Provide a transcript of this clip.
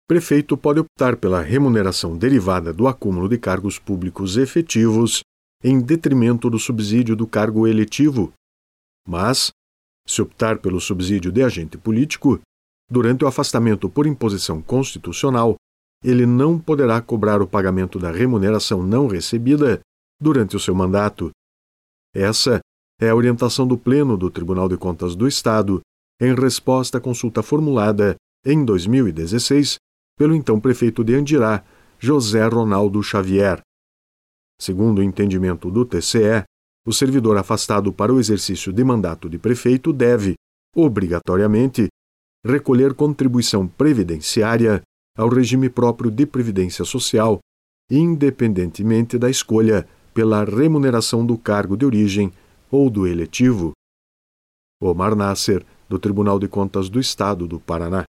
prefeito pode optar pela remuneração derivada do acúmulo de cargos públicos efetivos em detrimento do subsídio do cargo eletivo. Mas, se optar pelo subsídio de agente político, durante o afastamento por imposição constitucional, ele não poderá cobrar o pagamento da remuneração não recebida durante o seu mandato. Essa é a orientação do Pleno do Tribunal de Contas do Estado em resposta à consulta formulada em 2016 pelo então prefeito de Andirá, José Ronaldo Xavier. Segundo o entendimento do TCE, o servidor afastado para o exercício de mandato de prefeito deve, obrigatoriamente, recolher contribuição previdenciária ao regime próprio de previdência social, independentemente da escolha pela remuneração do cargo de origem ou do eletivo. Omar Nasser, do Tribunal de Contas do Estado do Paraná.